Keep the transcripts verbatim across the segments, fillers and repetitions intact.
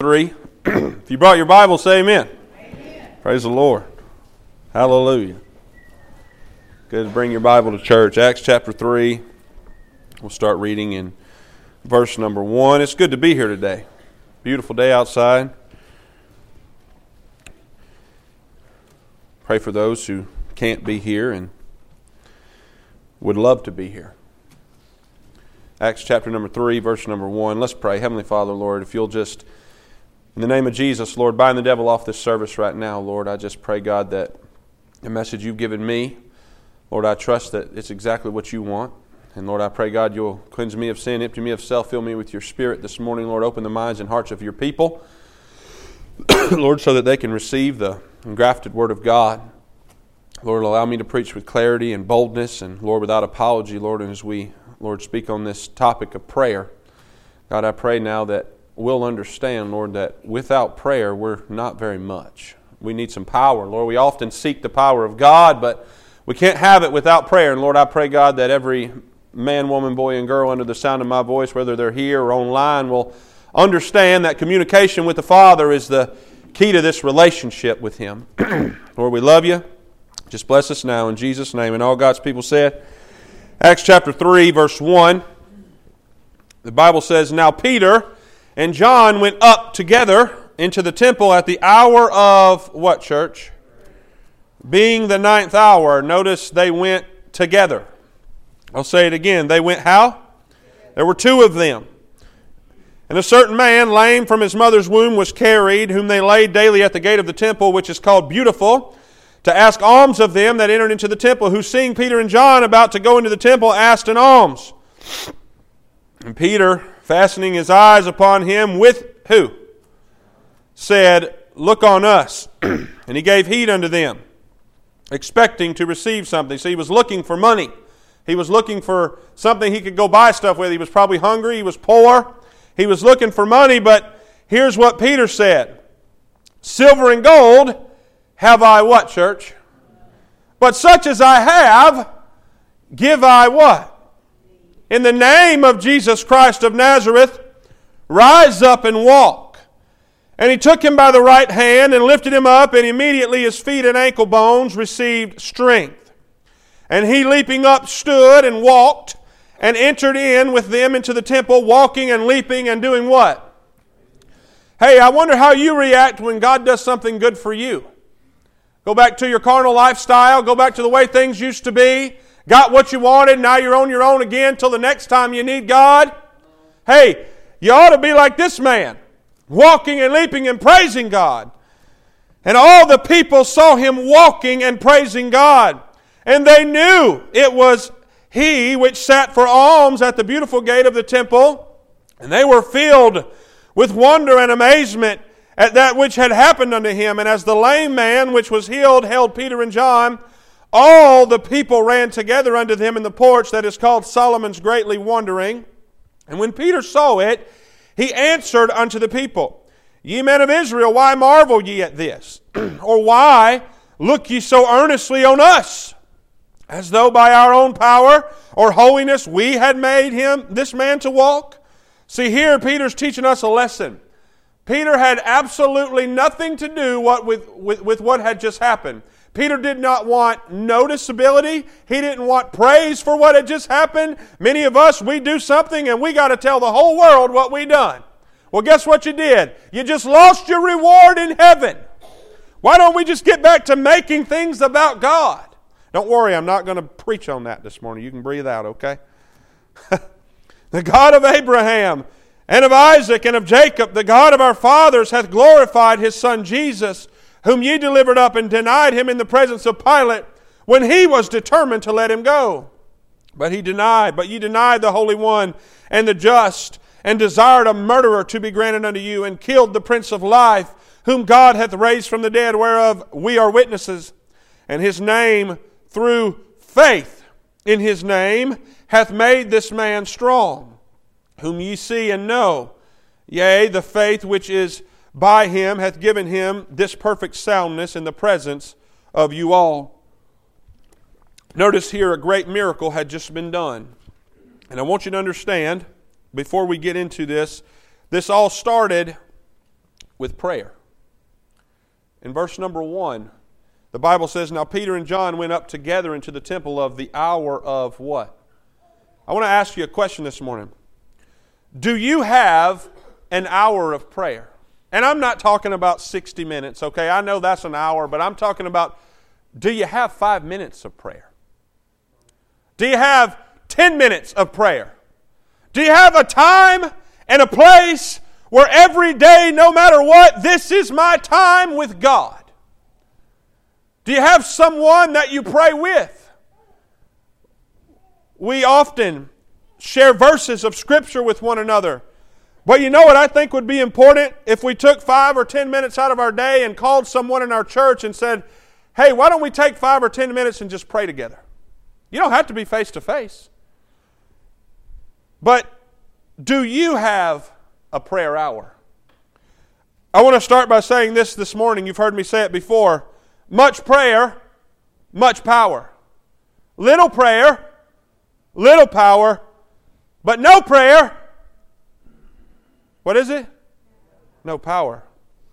Three. If you brought your Bible, say amen. Amen. Praise the Lord. Hallelujah. Good to bring your Bible to church. Acts chapter three. We'll start reading in verse number one. It's good to be here today. Beautiful day outside. Pray for those who can't be here and would love to be here. Acts chapter number three, verse number one. Let's pray. Heavenly Father, Lord, if you'll just, in the name of Jesus, Lord, bind the devil off this service right now, Lord. I just pray, God, that the message you've given me, Lord, I trust that it's exactly what you want. And Lord, I pray, God, you'll cleanse me of sin, empty me of self, fill me with your Spirit this morning. Lord, open the minds and hearts of your people, Lord, so that they can receive the engrafted Word of God. Lord, allow me to preach with clarity and boldness, and Lord, without apology, Lord, and as we, Lord, speak on this topic of prayer, God, I pray now that we'll understand, Lord, that without prayer, we're not very much. We need some power. Lord, we often seek the power of God, but we can't have it without prayer. And Lord, I pray, God, that every man, woman, boy, and girl under the sound of my voice, whether they're here or online, will understand that communication with the Father is the key to this relationship with Him. Lord, we love you. Just bless us now in Jesus' name. And all God's people said, Acts chapter three, verse one, the Bible says, Now Peter and John went up together into the temple at the hour of, what, church? Being the ninth hour. Notice they went together. I'll say it again. They went how? There were two of them. And a certain man, lame from his mother's womb, was carried, whom they laid daily at the gate of the temple, which is called Beautiful, to ask alms of them that entered into the temple, who, seeing Peter and John about to go into the temple, asked an alms. And Peter, fastening his eyes upon him with who? Said, Look on us. And he gave heed unto them, expecting to receive something. So he was looking for money. He was looking for something he could go buy stuff with. He was probably hungry. He was poor. He was looking for money, but here's what Peter said. Silver and gold have I what, church? But such as I have, give I what? In the name of Jesus Christ of Nazareth, rise up and walk. And he took him by the right hand and lifted him up, and immediately his feet and ankle bones received strength. And he, leaping up, stood and walked, and entered in with them into the temple, walking and leaping and doing what? Hey, I wonder how you react when God does something good for you. Go back to your carnal lifestyle. Go back to the way things used to be. Got what you wanted. Now you're on your own again till the next time you need God. Hey, you ought to be like this man, walking and leaping and praising God. And all the people saw him walking and praising God. And they knew it was he which sat for alms at the beautiful gate of the temple. And they were filled with wonder and amazement at that which had happened unto him. And as the lame man which was healed held Peter and John, all the people ran together unto them in the porch that is called Solomon's, greatly wondering. And when Peter saw it, he answered unto the people, Ye men of Israel, why marvel ye at this? Or why look ye so earnestly on us, as though by our own power or holiness we had made him, this man, to walk? See, here Peter's teaching us a lesson. Peter had absolutely nothing to do what with, with, with what had just happened. Peter did not want noticeability. He didn't want praise for what had just happened. Many of us, we do something and we got to tell the whole world what we done. Well, guess what you did? You just lost your reward in heaven. Why don't we just get back to making things about God? Don't worry, I'm not going to preach on that this morning. You can breathe out, okay? The God of Abraham and of Isaac and of Jacob, the God of our fathers, hath glorified His Son Jesus, whom ye delivered up and denied Him in the presence of Pilate, when he was determined to let Him go. But he denied, but ye denied the Holy One and the just, and desired a murderer to be granted unto you, and killed the Prince of Life, whom God hath raised from the dead, whereof we are witnesses. And His name, through faith in His name, hath made this man strong, whom ye see and know. Yea, the faith which is by Him hath given Him this perfect soundness in the presence of you all. Notice here a great miracle had just been done. And I want you to understand, before we get into this, this all started with prayer. In verse number one, the Bible says, "Now Peter and John went up together into the temple of the hour of" what? I want to ask you a question this morning. Do you have an hour of prayer? And I'm not talking about sixty minutes, okay? I know that's an hour, but I'm talking about, do you have five minutes of prayer? Do you have ten minutes of prayer? Do you have a time and a place where every day, no matter what, this is my time with God? Do you have someone that you pray with? We often share verses of Scripture with one another. But you know what I think would be important? If we took five or ten minutes out of our day and called someone in our church and said, "Hey, why don't we take five or ten minutes and just pray together?" You don't have to be face to face. But do you have a prayer hour? I want to start by saying this this morning. You've heard me say it before. Much prayer, much power. Little prayer, little power. But no prayer, what is it? No power.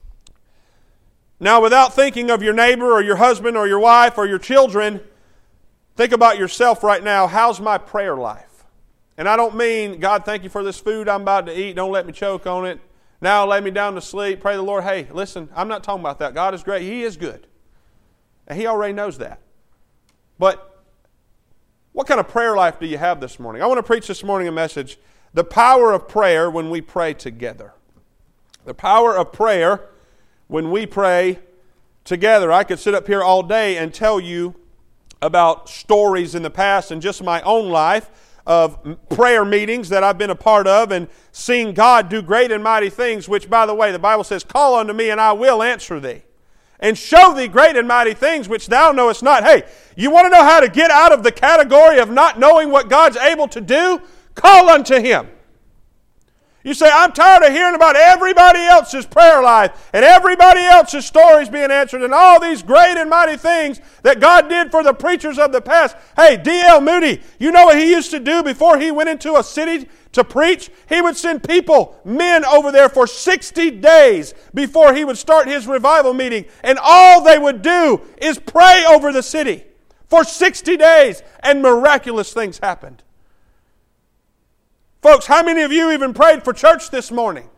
Now, without thinking of your neighbor or your husband or your wife or your children, think about yourself right now. How's my prayer life? And I don't mean, "God, thank you for this food I'm about to eat. Don't let me choke on it. Now lay me down to sleep. Pray the Lord." Hey, listen, I'm not talking about that. God is great. He is good. And He already knows that. But what kind of prayer life do you have this morning? I want to preach this morning a message, the power of prayer when we pray together. The power of prayer when we pray together. I could sit up here all day and tell you about stories in the past and just my own life of prayer meetings that I've been a part of and seen God do great and mighty things, which, by the way, the Bible says, "Call unto me and I will answer thee, and show thee great and mighty things which thou knowest not." Hey, you want to know how to get out of the category of not knowing what God's able to do? Call unto Him. You say, "I'm tired of hearing about everybody else's prayer life and everybody else's stories being answered and all these great and mighty things that God did for the preachers of the past." Hey, D L Moody, you know what he used to do before he went into a city to preach? He would send people, men over there for sixty days before he would start his revival meeting. And all they would do is pray over the city for sixty days. And miraculous things happened. Folks, how many of you even prayed for church this morning?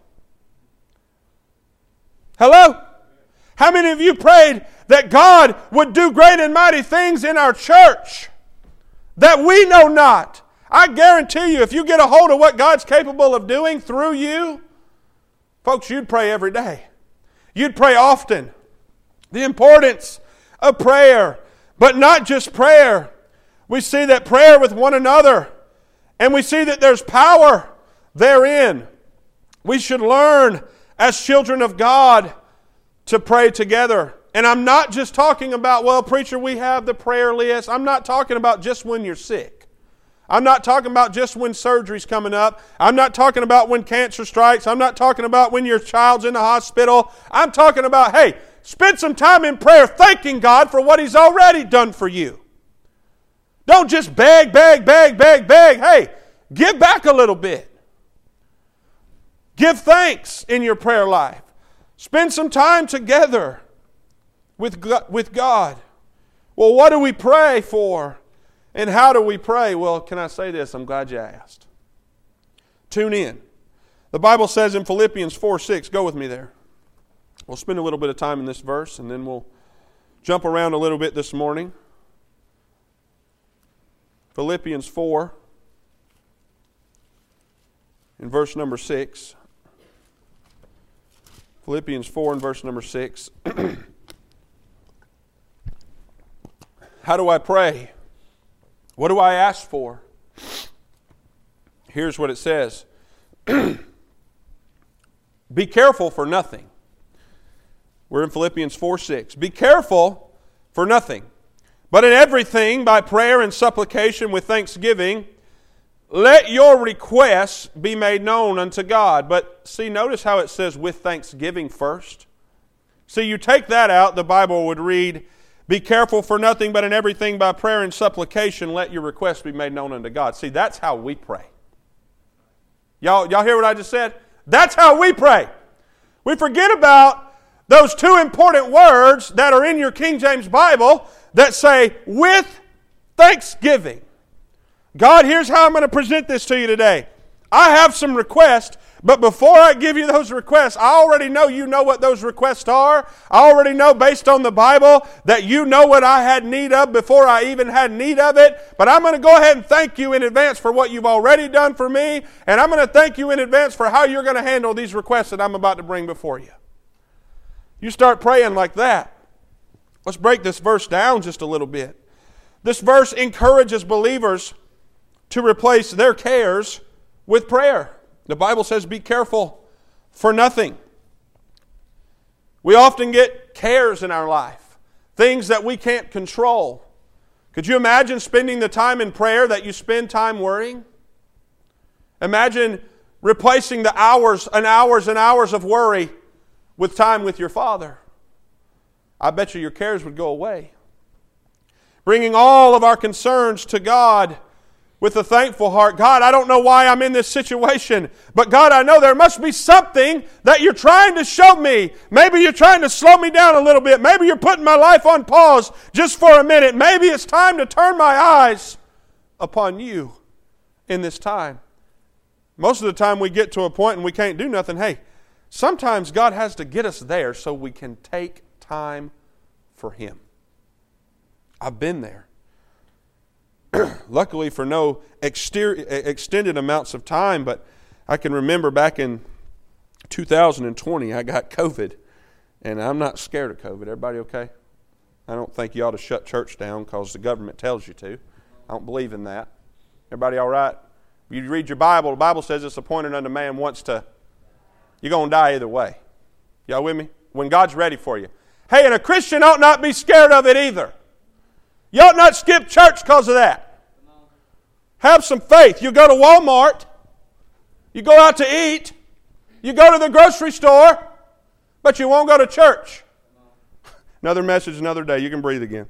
Hello? How many of you prayed that God would do great and mighty things in our church that we know not? I guarantee you, if you get a hold of what God's capable of doing through you, folks, you'd pray every day. You'd pray often. The importance of prayer, but not just prayer. We see that prayer with one another, and we see that there's power therein. We should learn as children of God to pray together. And I'm not just talking about, "Well, preacher, we have the prayer list." I'm not talking about just when you're sick. I'm not talking about just when surgery's coming up. I'm not talking about when cancer strikes. I'm not talking about when your child's in the hospital. I'm talking about, hey, spend some time in prayer thanking God for what He's already done for you. Don't just beg, beg, beg, beg, beg. Hey, give back a little bit. Give thanks in your prayer life. Spend some time together with God. Well, what do we pray for? And how do we pray? Well, can I say this? I'm glad you asked. Tune in. The Bible says in Philippians four six, go with me there. We'll spend a little bit of time in this verse and then we'll jump around a little bit this morning. Philippians four, in verse number six. Philippians four and verse number six. How do I pray? What do I ask for? Here's what it says. Be careful for nothing. We're in Philippians four six. Be careful for nothing, but in everything by prayer and supplication with thanksgiving, let your requests be made known unto God. But see, notice how it says with thanksgiving first. See, you take that out, the Bible would read, be careful for nothing, but in everything by prayer and supplication, let your requests be made known unto God. See, that's how we pray. Y'all, y'all hear what I just said? That's how we pray. We forget about those two important words that are in your King James Bible that say, with thanksgiving. God, here's how I'm going to present this to you today. I have some requests, but before I give you those requests, I already know you know what those requests are. I already know based on the Bible that you know what I had need of before I even had need of it. But I'm going to go ahead and thank you in advance for what you've already done for me. And I'm going to thank you in advance for how you're going to handle these requests that I'm about to bring before you. You start praying like that. Let's break this verse down just a little bit. This verse encourages believers to replace their cares with prayer. The Bible says, be careful for nothing. We often get cares in our life, things that we can't control. Could you imagine spending the time in prayer that you spend time worrying? Imagine replacing the hours and hours and hours of worry with time with your Father. I bet you your cares would go away. Bringing all of our concerns to God with a thankful heart. God, I don't know why I'm in this situation, but God, I know there must be something that you're trying to show me. Maybe you're trying to slow me down a little bit. Maybe you're putting my life on pause just for a minute. Maybe it's time to turn my eyes upon you in this time. Most of the time we get to a point and we can't do nothing. Hey, sometimes God has to get us there so we can take time for Him. I've been there. Luckily for no exter- extended amounts of time, but I can remember back in two thousand twenty, I got COVID, and I'm not scared of COVID. Everybody okay? I don't think you ought to shut church down because the government tells you to. I don't believe in that. Everybody all right? You read your Bible, the Bible says it's appointed unto man once to, you're going to die either way. Y'all with me? When God's ready for you. Hey, and a Christian ought not be scared of it either. You ought not skip church because of that. Have some faith. You go to Walmart. You go out to eat. You go to the grocery store. But you won't go to church. Another message, another day. You can breathe again.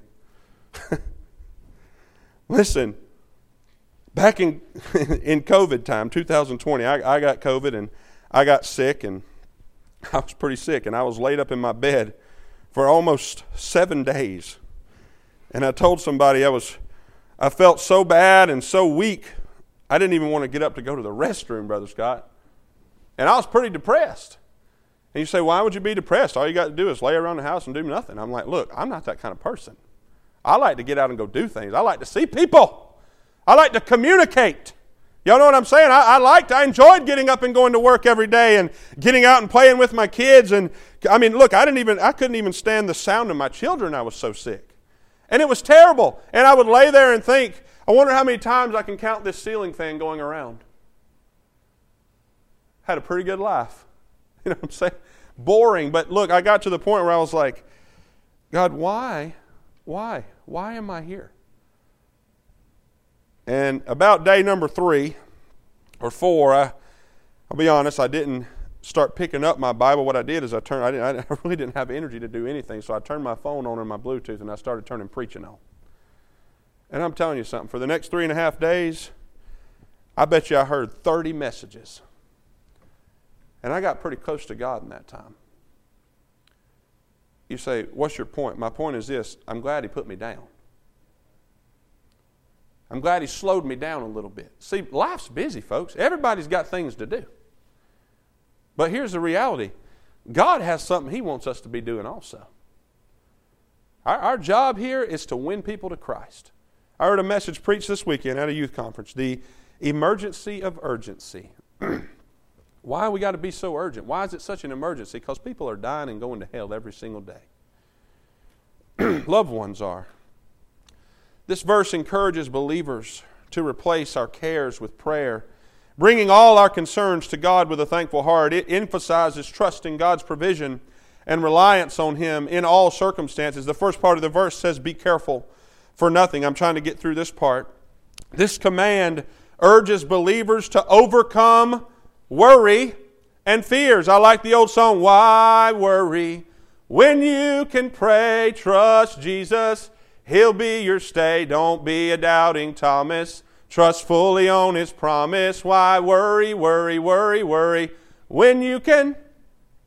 Listen, back in in COVID time, two thousand twenty, I, I got COVID and I got sick, and I was pretty sick, and I was laid up in my bed for almost seven days. And I told somebody I was, I felt so bad and so weak, I didn't even want to get up to go to the restroom, Brother Scott. And I was pretty depressed. And you say, why would you be depressed? All you got to do is lay around the house and do nothing. I'm like, look, I'm not that kind of person. I like to get out and go do things. I like to see people. I like to communicate. Y'all know what I'm saying? I, I liked, I enjoyed getting up and going to work every day and getting out and playing with my kids. And I mean, look, I didn't even, I couldn't even stand the sound of my children. I was so sick. And it was terrible. And I would lay there and think, I wonder how many times I can count this ceiling fan going around. Had a pretty good life. You know what I'm saying? Boring. But look, I got to the point where I was like, God, why? Why? Why am I here? And about day number three or four, I, I'll be honest, I didn't start picking up my Bible. What I did is I turned. I, didn't, I really didn't have energy to do anything, so I turned my phone on and my Bluetooth, and I started turning preaching on. And I'm telling you something. For the next three and a half days, I bet you I heard thirty messages, and I got pretty close to God in that time. You say, "What's your point?" My point is this: I'm glad He put me down. I'm glad He slowed me down a little bit. See, life's busy, folks. Everybody's got things to do. But here's the reality. God has something He wants us to be doing also. Our, our job here is to win people to Christ. I heard a message preached this weekend at a youth conference, the emergency of urgency. Why we got to be so urgent? Why is it such an emergency? Because people are dying and going to hell every single day. Loved ones are. This verse encourages believers to replace our cares with prayer, bringing all our concerns to God with a thankful heart. It emphasizes trust in God's provision and reliance on Him in all circumstances. The first part of the verse says, be careful for nothing. I'm trying to get through this part. This command urges believers to overcome worry and fears. I like the old song, why worry when you can pray? Trust Jesus, He'll be your stay. Don't be a doubting Thomas. Trust fully on His promise. Why worry, worry, worry, worry when you can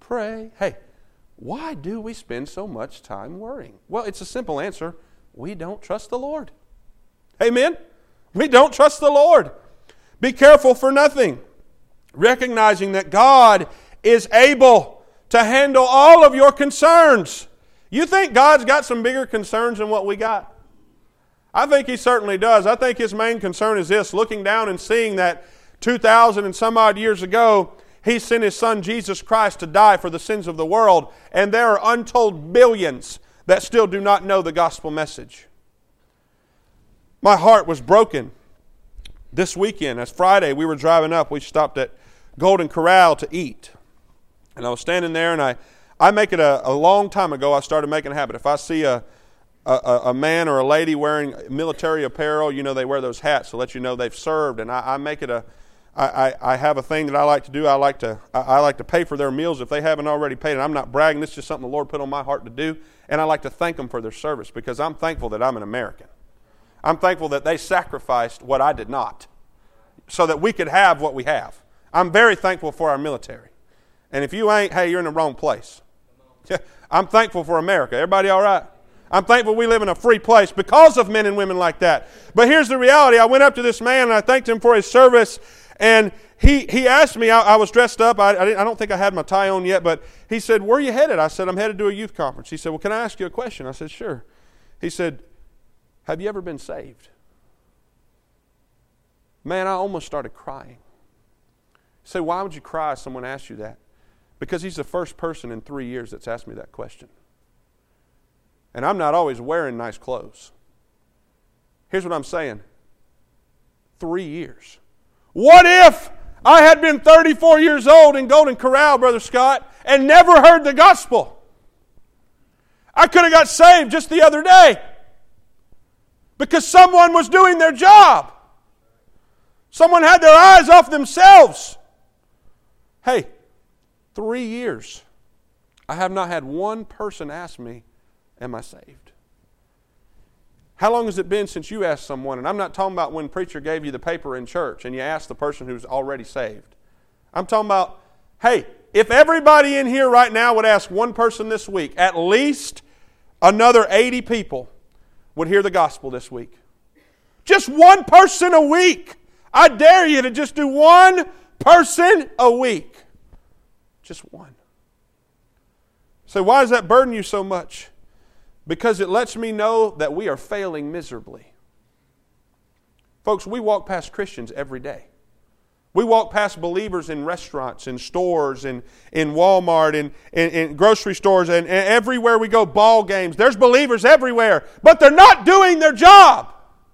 pray. Hey, why do we spend so much time worrying? Well, it's a simple answer. We don't trust the Lord. Amen? We don't trust the Lord. Be careful for nothing, recognizing that God is able to handle all of your concerns. You think God's got some bigger concerns than what we got? I think He certainly does. I think His main concern is this, looking down and seeing that two thousand and some odd years ago, He sent His Son Jesus Christ to die for the sins of the world, and there are untold billions that still do not know the gospel message. My heart was broken this weekend. As Friday, we were driving up. We stopped at Golden Corral to eat. And I was standing there, and I, I make it a, a long time ago, I started making a habit. If I see a, a, a man or a lady wearing military apparel, you know, they wear those hats to let you know they've served. And I, I make it a, I, I, I have a thing that I like to do. I like to, I, I like to pay for their meals if they haven't already paid. And I'm not bragging. This is just something the Lord put on my heart to do. And I like to thank them for their service because I'm thankful that I'm an American. I'm thankful that they sacrificed what I did not so that we could have what we have. I'm very thankful for our military. And if you ain't, hey, you're in the wrong place. I'm thankful for America. Everybody all right? I'm thankful we live in a free place because of men and women like that. But here's the reality. I went up to this man and I thanked him for his service. And he, he asked me, I, I was dressed up. I, I, I don't think I had my tie on yet. But he said, where are you headed? I said, I'm headed to a youth conference. He said, well, can I ask you a question? I said, sure. He said, have you ever been saved? Man, I almost started crying. You say, why would you cry if someone asked you that? Because he's the first person in three years that's asked me that question. And I'm not always wearing nice clothes. Here's what I'm saying. Three years. What if I had been thirty-four years old in Golden Corral, Brother Scott, and never heard the gospel? I could have got saved just the other day because someone was doing their job. Someone had their eyes off themselves. Hey, three years. I have not had one person ask me, am I saved? How long has it been since you asked someone? And I'm not talking about when preacher gave you the paper in church and you asked the person who's already saved. I'm talking about, hey, if everybody in here right now would ask one person this week, at least another eighty people would hear the gospel this week. Just one person a week. I dare you to just do one person a week. Just one. So why does that burden you so much? Because it lets me know that we are failing miserably. Folks, we walk past Christians every day. We walk past believers in restaurants, in stores, in, in Walmart, in, in, in grocery stores, and, and everywhere we go, ball games. There's believers everywhere, but they're not doing their job.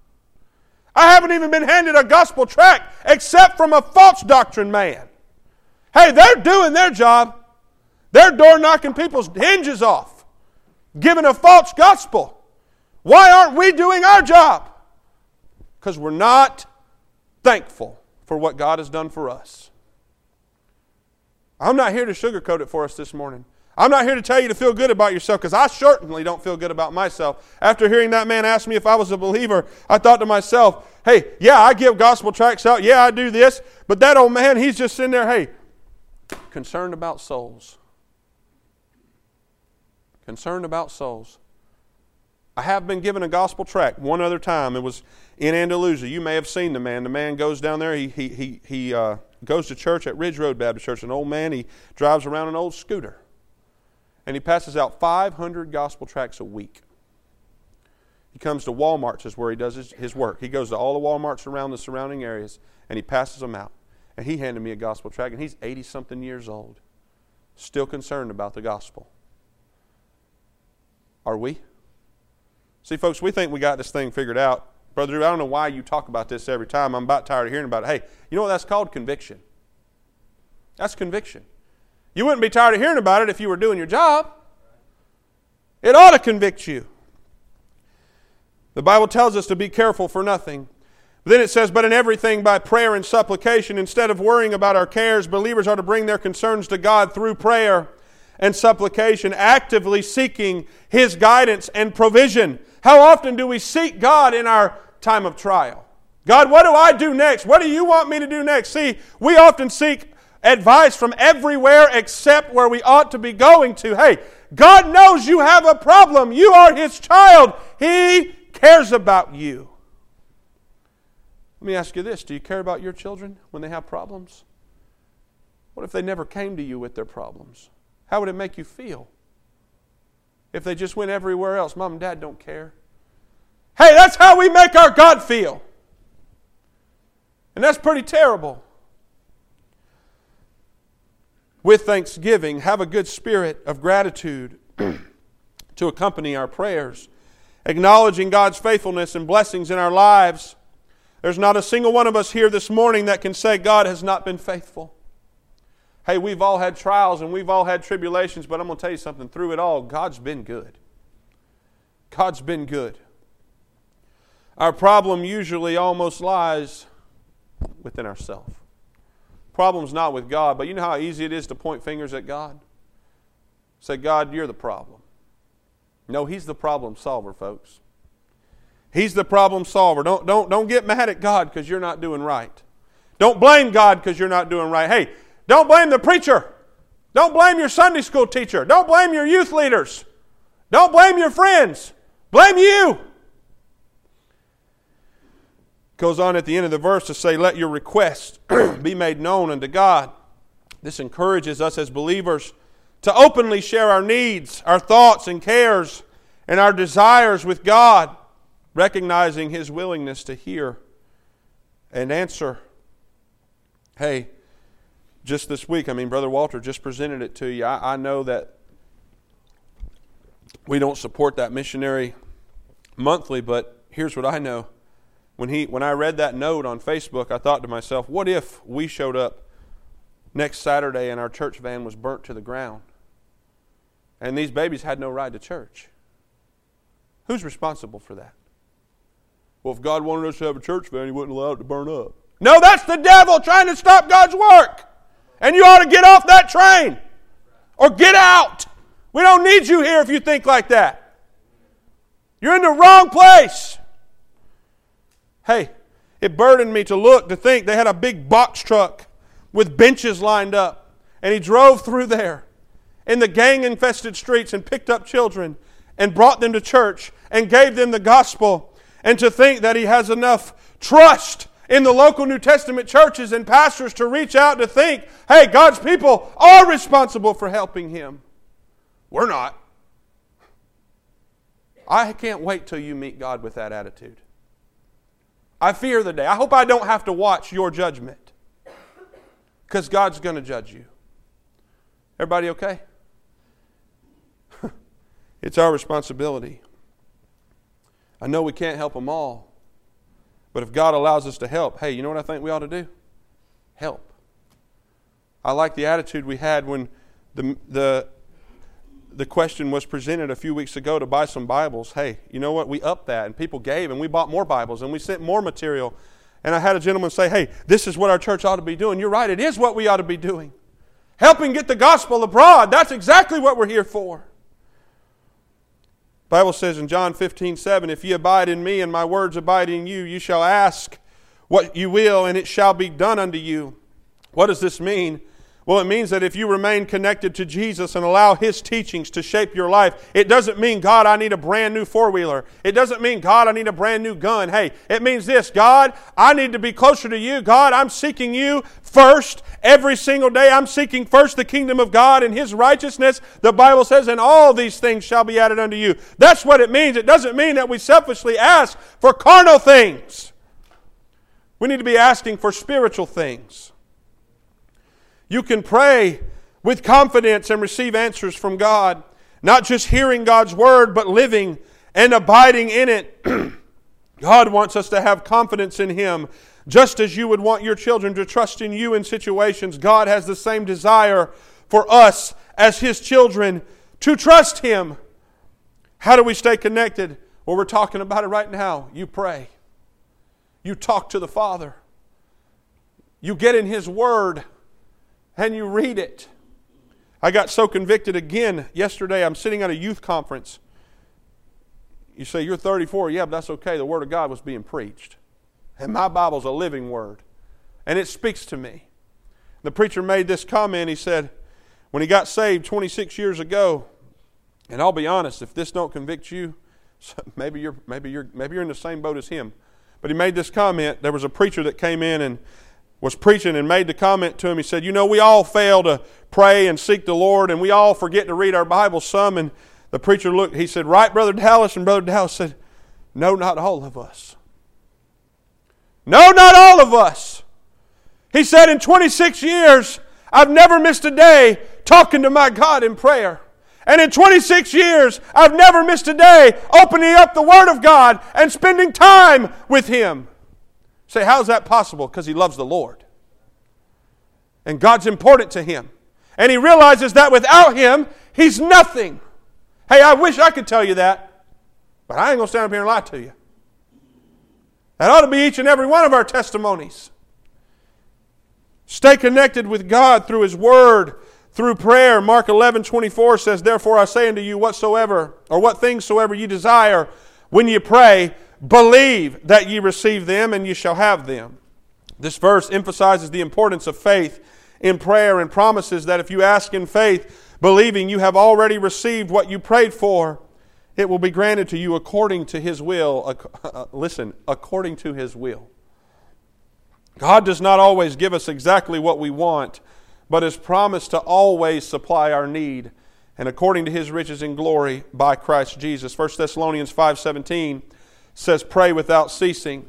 I haven't even been handed a gospel tract except from a false doctrine man. Hey, they're doing their job. They're door knocking people's hinges off, giving a false gospel. Why aren't we doing our job? Because we're not thankful for what God has done for us. I'm not here to sugarcoat it for us this morning. I'm not here to tell you to feel good about yourself, because I certainly don't feel good about myself. After hearing that man ask me if I was a believer, I thought to myself, hey, yeah, I give gospel tracts out. Yeah, I do this. But that old man, he's just sitting there, hey, concerned about souls. Concerned about souls. I have been given a gospel tract one other time. It was in Andalusia. You may have seen the man. The man goes down there. He he he he uh, goes to church at Ridge Road Baptist Church. An old man. He drives around an old scooter, and he passes out five hundred gospel tracts a week. He comes to Walmart's is where he does his, his work. He goes to all the Walmarts around the surrounding areas, and he passes them out. And he handed me a gospel tract, and he's eighty-something years old, still concerned about the gospel. Are we? See, folks, we think we got this thing figured out. Brother Drew, I don't know why you talk about this every time. I'm about tired of hearing about it. Hey, you know what that's called? Conviction. That's conviction. You wouldn't be tired of hearing about it if you were doing your job. It ought to convict you. The Bible tells us to be careful for nothing. But then it says, but in everything by prayer and supplication, instead of worrying about our cares, believers are to bring their concerns to God through prayer and supplication, actively seeking His guidance and provision. How often do we seek God in our time of trial? God, what do I do next? What do you want me to do next? See, we often seek advice from everywhere except where we ought to be going to. Hey, God knows you have a problem. You are His child. He cares about you. Let me ask you this. Do you care about your children when they have problems? What if they never came to you with their problems? How would it make you feel? If they just went everywhere else, Mom and Dad don't care. Hey, that's how we make our God feel. And that's pretty terrible. With thanksgiving, have a good spirit of gratitude to accompany our prayers, acknowledging God's faithfulness and blessings in our lives. There's not a single one of us here this morning that can say God has not been faithful. Hey, we've all had trials and we've all had tribulations, but I'm going to tell you something. Through it all, God's been good. God's been good. Our problem usually almost lies within ourselves. Problem's not with God, but you know how easy it is to point fingers at God? Say, God, you're the problem. No, He's the problem solver, folks. He's the problem solver. Don't, don't, don't get mad at God because you're not doing right. Don't blame God because you're not doing right. Hey, don't blame the preacher. Don't blame your Sunday school teacher. Don't blame your youth leaders. Don't blame your friends. Blame you. Goes on at the end of the verse to say, let your requests be made known unto God. This encourages us as believers to openly share our needs, our thoughts and cares, and our desires with God, recognizing His willingness to hear and answer. Hey, just this week, I mean, Brother Walter just presented it to you. I, I know that we don't support that missionary monthly, but here's what I know. When he, when I read that note on Facebook, I thought to myself, what if we showed up next Saturday and our church van was burnt to the ground and these babies had no ride to church? Who's responsible for that? Well, if God wanted us to have a church van, He wouldn't allow it to burn up. No, that's the devil trying to stop God's work. And you ought to get off that train or get out. We don't need you here if you think like that. You're in the wrong place. Hey, it burdened me to look, to think they had a big box truck with benches lined up. And he drove through there in the gang-infested streets and picked up children and brought them to church and gave them the gospel. And to think that he has enough trust in the local New Testament churches and pastors to reach out to think, hey, God's people are responsible for helping him. We're not. I can't wait till you meet God with that attitude. I fear the day. I hope I don't have to watch your judgment, because God's going to judge you. Everybody okay? It's our responsibility. I know we can't help them all, but if God allows us to help, hey, you know what I think we ought to do? Help. I like the attitude we had when the the the question was presented a few weeks ago to buy some Bibles. Hey, you know what? We upped that, and people gave, and we bought more Bibles, and we sent more material. And I had a gentleman say, hey, this is what our church ought to be doing. You're right, it is what we ought to be doing. Helping get the gospel abroad. That's exactly what we're here for. The Bible says in John fifteen seven, if ye abide in me and my words abide in you, you shall ask what you will, and it shall be done unto you. What does this mean? Well, it means that if you remain connected to Jesus and allow His teachings to shape your life, it doesn't mean, God, I need a brand new four-wheeler. It doesn't mean, God, I need a brand new gun. Hey, it means this, God, I need to be closer to you. God, I'm seeking you first every single day. I'm seeking first the kingdom of God and His righteousness. The Bible says, and all these things shall be added unto you. That's what it means. It doesn't mean that we selfishly ask for carnal things. We need to be asking for spiritual things. You can pray with confidence and receive answers from God. Not just hearing God's word, but living and abiding in it. God wants us to have confidence in Him. Just as you would want your children to trust in you in situations, God has the same desire for us as His children to trust Him. How do we stay connected? Well, we're talking about it right now. You pray. You talk to the Father. You get in His Word. And you read it. I got so convicted again yesterday. I'm sitting at a youth conference. You say, you're thirty-four. Yeah, but that's okay. The Word of God was being preached. And my Bible's a living Word. And it speaks to me. The preacher made this comment. He said, when he got saved twenty-six years ago, and I'll be honest, if this don't convict you, maybe you're maybe you're maybe you're in the same boat as him. But he made this comment. There was a preacher that came in and was preaching and made the comment to him. He said, you know, we all fail to pray and seek the Lord, and we all forget to read our Bible some. And the preacher looked, he said, right, Brother Dallas? And Brother Dallas said, no, not all of us. No, not all of us. He said, in twenty-six years, I've never missed a day talking to my God in prayer. And in twenty-six years, I've never missed a day opening up the Word of God and spending time with Him. Say, how's that possible? Because he loves the Lord. And God's important to him. And he realizes that without Him, he's nothing. Hey, I wish I could tell you that, but I ain't going to stand up here and lie to you. That ought to be each and every one of our testimonies. Stay connected with God through His Word, through prayer. Mark eleven twenty-four says, therefore I say unto you, whatsoever, or what things soever ye desire, when ye pray, believe that ye receive them, and ye shall have them. This verse emphasizes the importance of faith in prayer and promises that if you ask in faith, believing you have already received what you prayed for, it will be granted to you according to His will. Listen, according to His will. God does not always give us exactly what we want, but has promised to always supply our need, and according to His riches in glory by Christ Jesus. First Thessalonians five seventeen says, pray without ceasing.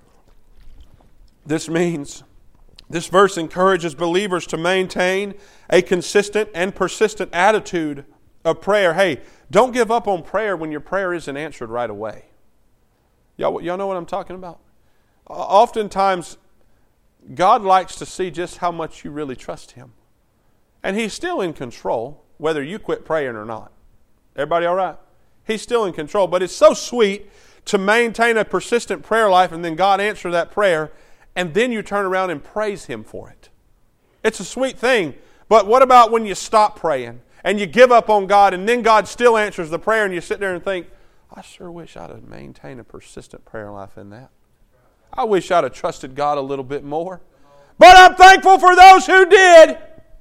This means, this verse encourages believers to maintain a consistent and persistent attitude of prayer. Hey, don't give up on prayer when your prayer isn't answered right away. Y'all, y'all know what I'm talking about? Oftentimes, God likes to see just how much you really trust Him. And He's still in control, whether you quit praying or not. Everybody all right? He's still in control. But it's so sweet to maintain a persistent prayer life and then God answer that prayer, and then you turn around and praise Him for it. It's a sweet thing. But what about when you stop praying and you give up on God and then God still answers the prayer and you sit there and think, I sure wish I'd have maintained a persistent prayer life in that. I wish I'd have trusted God a little bit more. But I'm thankful for those who did.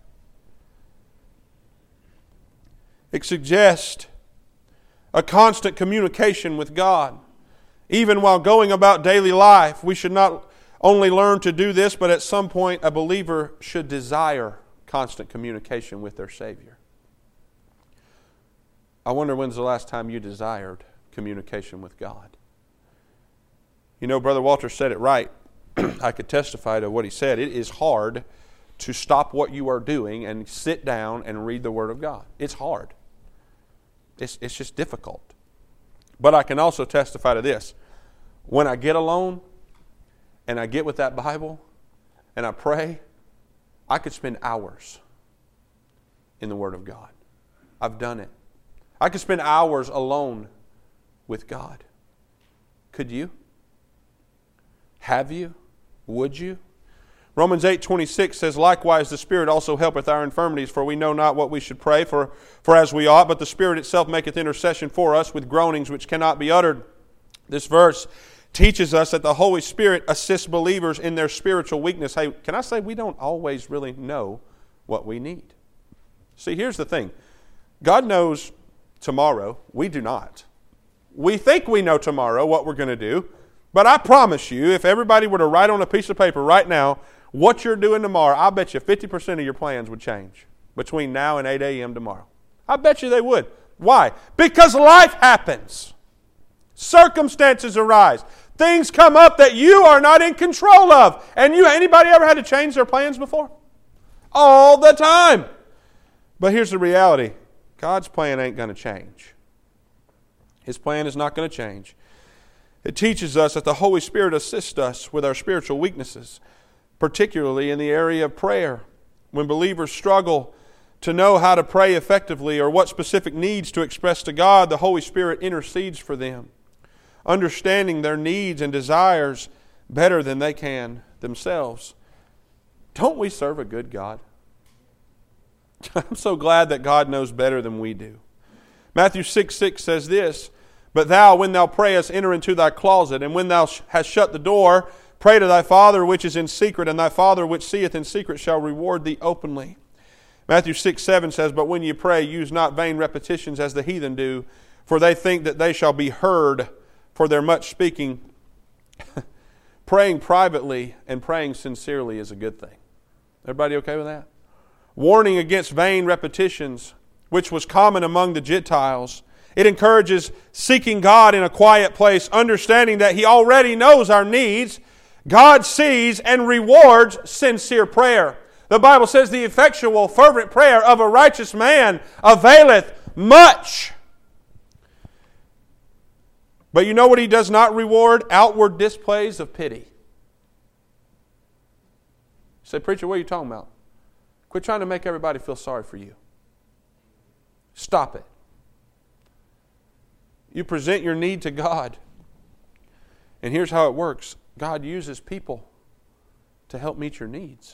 It suggests a constant communication with God. Even while going about daily life, we should not only learn to do this, but at some point a believer should desire constant communication with their Savior. I wonder when's the last time you desired communication with God. You know, Brother Walter said it right. I could testify to what he said. It is hard to stop what you are doing and sit down and read the Word of God. It's hard. It's, it's just difficult. But I can also testify to this. When I get alone and I get with that Bible and I pray, I could spend hours in the Word of God. I've done it. I could spend hours alone with God. Could you? Have you? Would you? Romans eight twenty-six says, likewise the Spirit also helpeth our infirmities, for we know not what we should pray for, for as we ought, but the Spirit itself maketh intercession for us with groanings which cannot be uttered. This verse teaches us that the Holy Spirit assists believers in their spiritual weakness. Hey, can I say we don't always really know what we need? See, here's the thing. God knows tomorrow. We do not. We think we know tomorrow what we're going to do, but I promise you, if everybody were to write on a piece of paper right now what you're doing tomorrow, I bet you fifty percent of your plans would change between now and eight a.m. tomorrow. I bet you they would. Why? Because life happens. Circumstances arise. Things come up that you are not in control of. And you, anybody ever had to change their plans before? All the time. But here's the reality. God's plan ain't going to change. His plan is not going to change. It teaches us that the Holy Spirit assists us with our spiritual weaknesses, particularly in the area of prayer. When believers struggle to know how to pray effectively or what specific needs to express to God, the Holy Spirit intercedes for them, understanding their needs and desires better than they can themselves. Don't we serve a good God? I'm so glad that God knows better than we do. Matthew six six says this, but thou, when thou prayest, enter into thy closet, and when thou hast shut the door, Pray to thy Father which is in secret, and thy Father which seeth in secret shall reward thee openly. Matthew six seven says, But when ye pray, use not vain repetitions as the heathen do, for they think that they shall be heard for their much speaking. Praying privately and praying sincerely is a good thing. Everybody okay with that? Warning against vain repetitions, which was common among the Gentiles. It encourages seeking God in a quiet place, understanding that He already knows our needs. God sees and rewards sincere prayer. The Bible says the effectual, fervent prayer of a righteous man availeth much. But you know what He does not reward? Outward displays of pity. You say, preacher, what are you talking about? Quit trying to make everybody feel sorry for you. Stop it. You present your need to God. And here's how it works. God uses people to help meet your needs.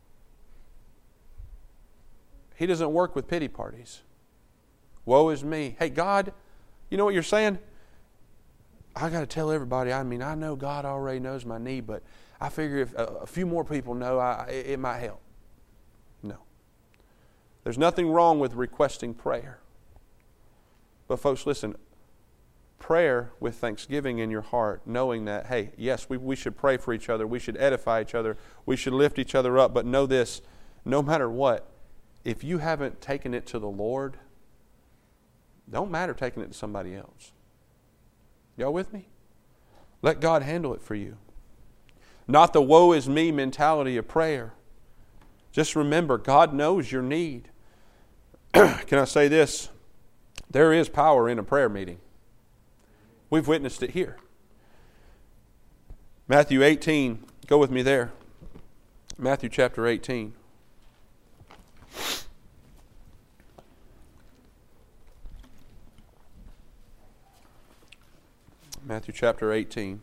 He doesn't work with pity parties. Woe is me. Hey, God, you know what you're saying? I got to tell everybody, I mean, I know God already knows my need, but I figure if a, a few more people know, I, it, it might help. No. There's nothing wrong with requesting prayer. But folks, listen, prayer with thanksgiving in your heart, knowing that, hey, yes, we, we should pray for each other, we should edify each other, we should lift each other up, but know this, no matter what, if you haven't taken it to the Lord, don't matter taking it to somebody else. Y'all with me? Let God handle it for you. Not the woe is me mentality of prayer. Just remember, God knows your need. Can I say this? There is power in a prayer meeting. We've witnessed it here. Matthew eighteen, go with me there. Matthew chapter eighteen. Matthew chapter eighteen,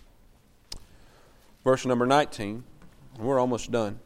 verse number nineteen. We're almost done.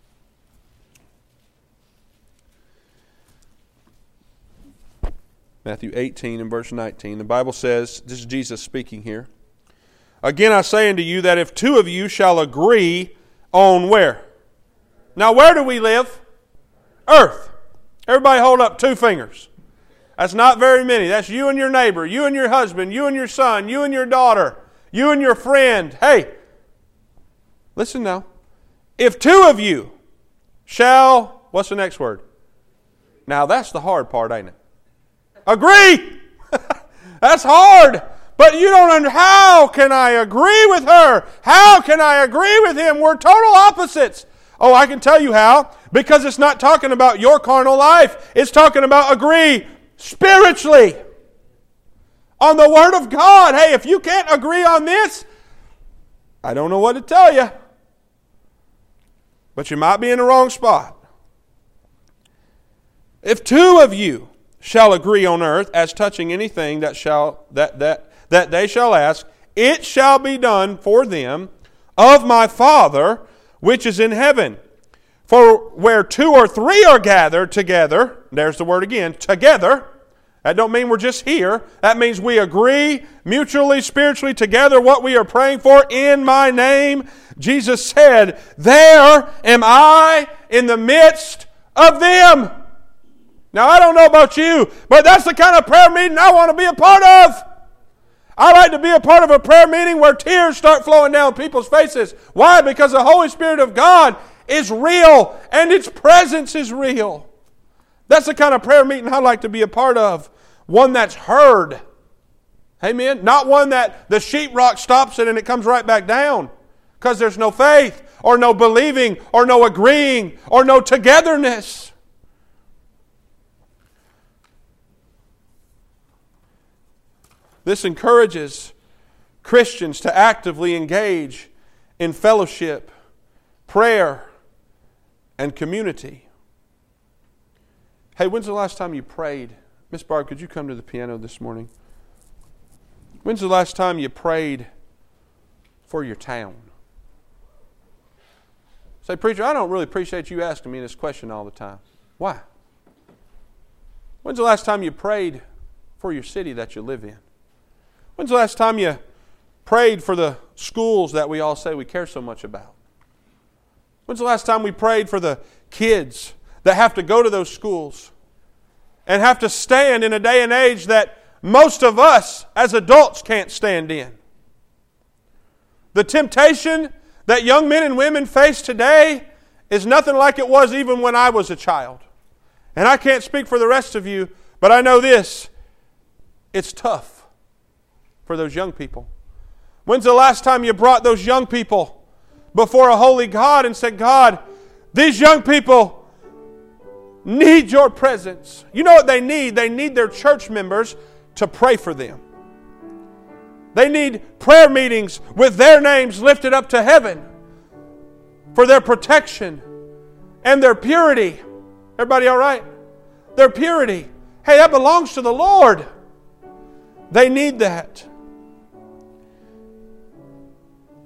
Matthew eighteen and verse nineteen. The Bible says, this is Jesus speaking here. Again I say unto you that if two of you shall agree on where? Now where do we live? Earth. Everybody hold up two fingers. That's not very many. That's you and your neighbor, you and your husband, you and your son, you and your daughter, you and your friend. Hey, listen now. If two of you shall, what's the next word? Now that's the hard part, ain't it? Agree. That's hard. But you don't understand. How can I agree with her? How can I agree with him? We're total opposites. Oh, I can tell you how. Because it's not talking about your carnal life. It's talking about agree spiritually on the Word of God. Hey, if you can't agree on this, I don't know what to tell you. But you might be in the wrong spot. If two of you shall agree on earth as touching anything that shall that that that they shall ask, it shall be done for them of my Father which is in heaven. For where two or three are gathered together, there's the word again, together. That don't mean we're just here. That means we agree mutually, spiritually together what we are praying for in my name. Jesus said, there am I in the midst of them. Now I don't know about you, but that's the kind of prayer meeting I want to be a part of. I like to be a part of a prayer meeting where tears start flowing down people's faces. Why? Because the Holy Spirit of God is real and its presence is real. That's the kind of prayer meeting I like to be a part of. One that's heard. Amen? Not one that the sheetrock stops it and it comes right back down. Because there's no faith or no believing or no agreeing or no togetherness. This encourages Christians to actively engage in fellowship, prayer, and community. Hey, when's the last time you prayed? Miss Barb, could you come to the piano this morning? When's the last time you prayed for your town? Say, preacher, I don't really appreciate you asking me this question all the time. Why? When's the last time you prayed for your city that you live in? When's the last time you prayed for the schools that we all say we care so much about? When's the last time we prayed for the kids that have to go to those schools and have to stand in a day and age that most of us as adults can't stand in? The temptation that young men and women face today is nothing like it was even when I was a child. And I can't speak for the rest of you, but I know this. It's tough for those young people. When's the last time you brought those young people before a holy God and said, God, these young people need your presence. You know what they need? They need their church members to pray for them. They need prayer meetings with their names lifted up to heaven for their protection and their purity. Everybody all right? Their purity. Hey, that belongs to the Lord. They need that.